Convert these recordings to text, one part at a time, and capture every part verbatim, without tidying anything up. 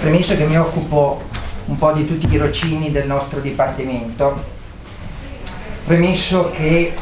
Premesso che mi occupo un po' di tutti i tirocini del nostro dipartimento, premesso che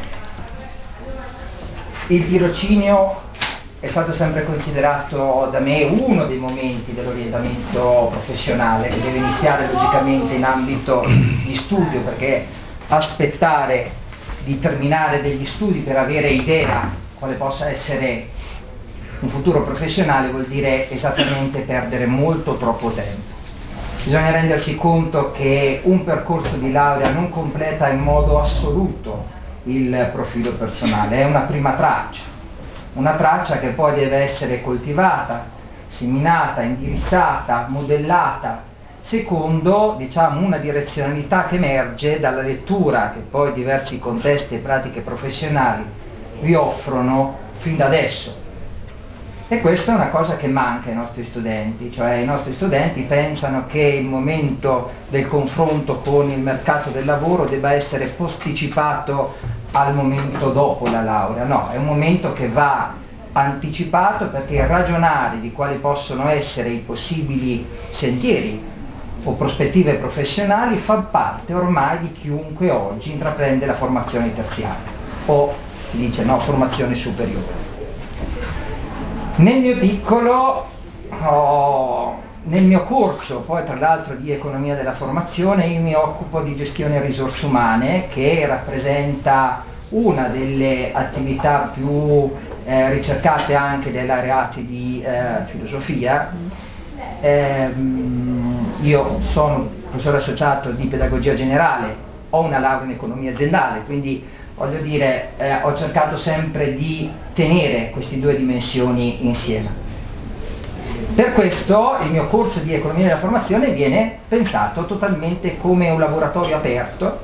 il tirocinio è stato sempre considerato da me uno dei momenti dell'orientamento professionale, che deve iniziare logicamente in ambito di studio, perché aspettare di terminare degli studi per avere idea quale possa essere un futuro professionale vuol dire esattamente perdere molto troppo tempo. Bisogna rendersi conto che un percorso di laurea non completa in modo assoluto il profilo personale, è una prima traccia, una traccia che poi deve essere coltivata, seminata, indirizzata, modellata, secondo, diciamo, una direzionalità che emerge dalla lettura che poi diversi contesti e pratiche professionali vi offrono fin da adesso. E questa è una cosa che manca ai nostri studenti, cioè i nostri studenti pensano che il momento del confronto con il mercato del lavoro debba essere posticipato al momento dopo la laurea. No, è un momento che va anticipato, perché ragionare di quali possono essere i possibili sentieri o prospettive professionali fa parte ormai di chiunque oggi intraprende la formazione terziaria o si dice no, formazione superiore. Nel mio piccolo, oh, nel mio corso, poi tra l'altro di economia della formazione, io mi occupo di gestione risorse umane, che rappresenta una delle attività più eh, ricercate anche dai laureati di eh, filosofia. Eh, io sono professore associato di pedagogia generale, ho una laurea in economia aziendale, quindi voglio dire, eh, ho cercato sempre di tenere queste due dimensioni insieme. Per questo il mio corso di economia della formazione viene pensato totalmente come un laboratorio aperto,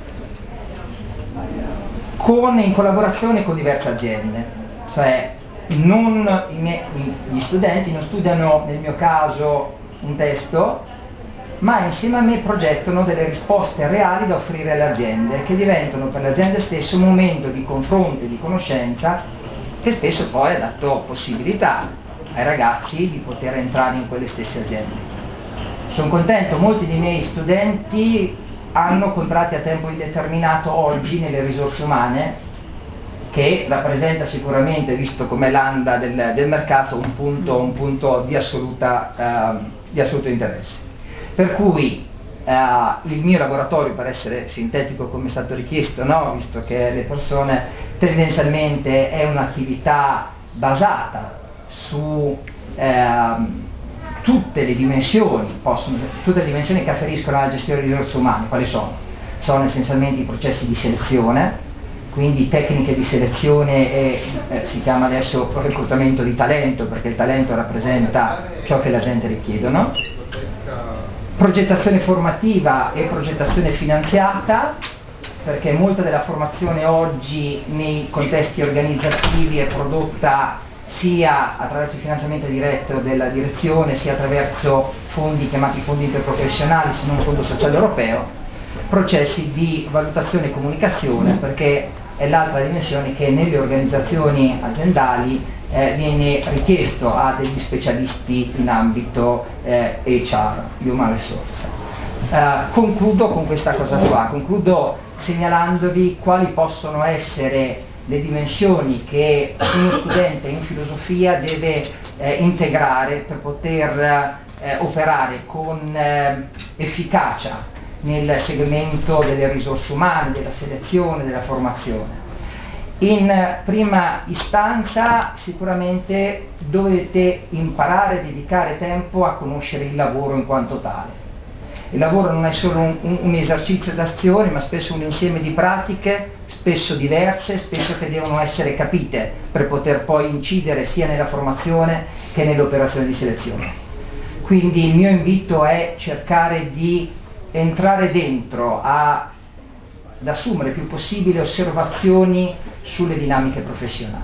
con, in collaborazione con diverse aziende. Cioè non, i miei, gli studenti non studiano nel mio caso un testo, ma insieme a me progettano delle risposte reali da offrire alle aziende, che diventano per le aziende stesse un momento di confronto e di conoscenza che spesso poi ha dato possibilità ai ragazzi di poter entrare in quelle stesse aziende. Sono contento, molti dei miei studenti hanno contratti a tempo indeterminato oggi nelle risorse umane, che rappresenta sicuramente, visto com'è l'anda del, del mercato, un punto, un punto di, assoluta, uh, di assoluto interesse. Per cui uh, il mio laboratorio, per essere sintetico come è stato richiesto, no? Visto che le persone tendenzialmente è un'attività basata su uh, tutte le dimensioni, possono, tutte le dimensioni che afferiscono alla gestione di risorse umane. Quali sono? Sono essenzialmente i processi di selezione, quindi tecniche di selezione e eh, si chiama adesso reclutamento di talento, perché il talento rappresenta ciò che la gente richiedono. Progettazione formativa e progettazione finanziata, perché molta della formazione oggi nei contesti organizzativi è prodotta sia attraverso il finanziamento diretto della direzione, sia attraverso fondi chiamati fondi interprofessionali, se non fondo sociale europeo. Processi di valutazione e comunicazione, perché è l'altra dimensione che nelle organizzazioni aziendali Eh, viene richiesto a degli specialisti in ambito eh, H R, Human Resource. Eh, concludo con questa cosa qua, concludo segnalandovi quali possono essere le dimensioni che uno studente in filosofia deve eh, integrare per poter eh, operare con eh, efficacia nel segmento delle risorse umane, della selezione, della formazione. In prima istanza sicuramente dovete imparare a dedicare tempo a conoscere il lavoro in quanto tale. Il lavoro non è solo un, un, un esercizio d'azione, ma spesso un insieme di pratiche, spesso diverse, spesso che devono essere capite per poter poi incidere sia nella formazione che nell'operazione di selezione. Quindi il mio invito è cercare di entrare dentro a ad assumere il più possibile osservazioni sulle dinamiche professionali.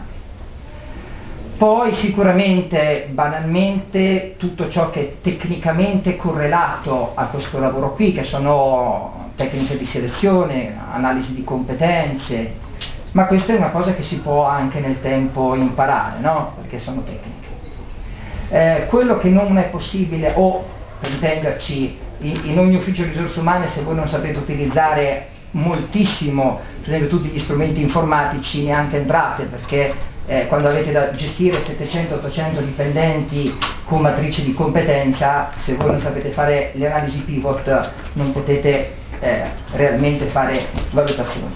Poi sicuramente, banalmente, tutto ciò che è tecnicamente correlato a questo lavoro qui, che sono tecniche di selezione, analisi di competenze, ma questa è una cosa che si può anche nel tempo imparare, no? Perché sono tecniche. Eh, quello che non è possibile o per intenderci, in, in ogni ufficio risorse umane, se voi non sapete utilizzare moltissimo, per esempio tutti gli strumenti informatici, neanche entrate, perché eh, quando avete da gestire settecento ottocento dipendenti con matrici di competenza, se voi non sapete fare le analisi pivot non potete eh, realmente fare valutazioni.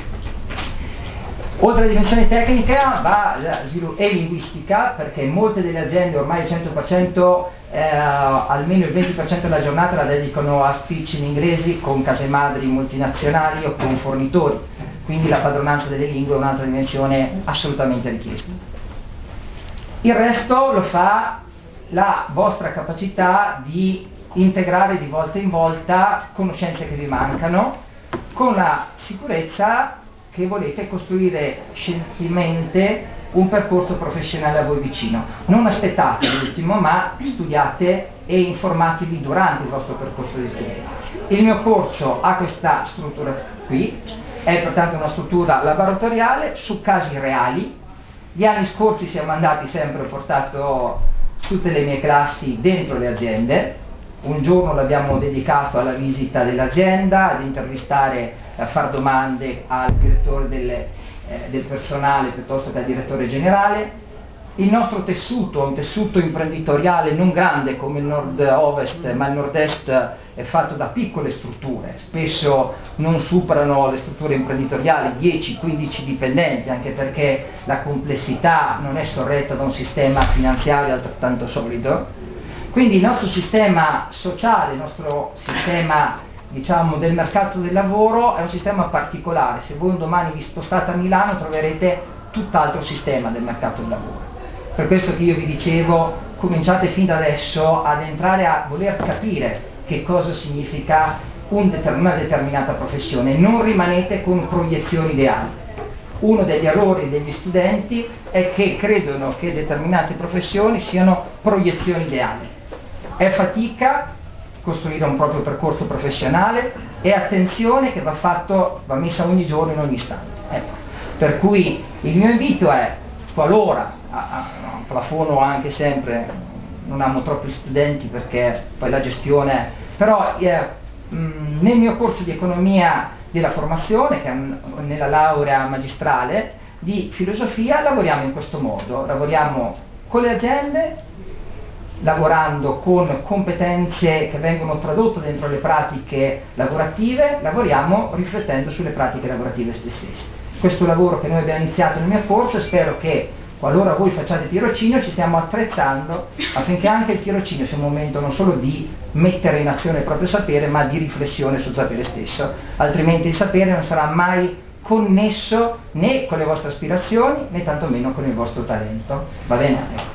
Oltre alla dimensione tecnica va la sviluppo e linguistica, perché molte delle aziende ormai il cento per cento, eh, almeno il venti per cento della giornata la dedicano a speech in inglese con case madri multinazionali o con fornitori, quindi la padronanza delle lingue è un'altra dimensione assolutamente richiesta. Il resto lo fa la vostra capacità di integrare di volta in volta conoscenze che vi mancano, con la sicurezza che volete costruire scientemente un percorso professionale a voi vicino. Non aspettate l'ultimo, ma studiate e informatevi durante il vostro percorso di studio. Il mio corso ha questa struttura qui, è pertanto una struttura laboratoriale su casi reali. Gli anni scorsi siamo andati sempre, ho portato tutte le mie classi dentro le aziende. Un giorno l'abbiamo dedicato alla visita dell'azienda, ad intervistare, a fare domande al direttore del, eh, del personale piuttosto che al direttore generale. Il nostro tessuto è un tessuto imprenditoriale non grande come il nord-ovest, ma il nord-est è fatto da piccole strutture, spesso non superano le strutture imprenditoriali dieci quindici dipendenti, anche perché la complessità non è sorretta da un sistema finanziario altrettanto solido. Quindi il nostro sistema sociale, il nostro sistema, diciamo, del mercato del lavoro è un sistema particolare. Se voi un domani vi spostate a Milano troverete tutt'altro sistema del mercato del lavoro. Per questo che io vi dicevo, cominciate fin da adesso ad entrare a voler capire che cosa significa un determ- una determinata professione, non rimanete con proiezioni ideali. Uno degli errori degli studenti è che credono che determinate professioni siano proiezioni ideali. È fatica costruire un proprio percorso professionale e attenzione che va fatto, va messa ogni giorno in ogni istante. Ecco. Per cui il mio invito è, qualora, a, a, no, plafono anche sempre, non amo troppi studenti perché poi la gestione, però eh, mh, nel mio corso di economia della formazione, che è un, nella laurea magistrale di filosofia, lavoriamo in questo modo, lavoriamo con le aziende, lavorando con competenze che vengono tradotte dentro le pratiche lavorative, lavoriamo riflettendo sulle pratiche lavorative stesse. Questo lavoro che noi abbiamo iniziato nel mio corso, spero che qualora voi facciate tirocinio ci stiamo attrezzando affinché anche il tirocinio sia un momento non solo di mettere in azione il proprio sapere, ma di riflessione sul sapere stesso, altrimenti il sapere non sarà mai connesso né con le vostre aspirazioni né tantomeno con il vostro talento. Va bene?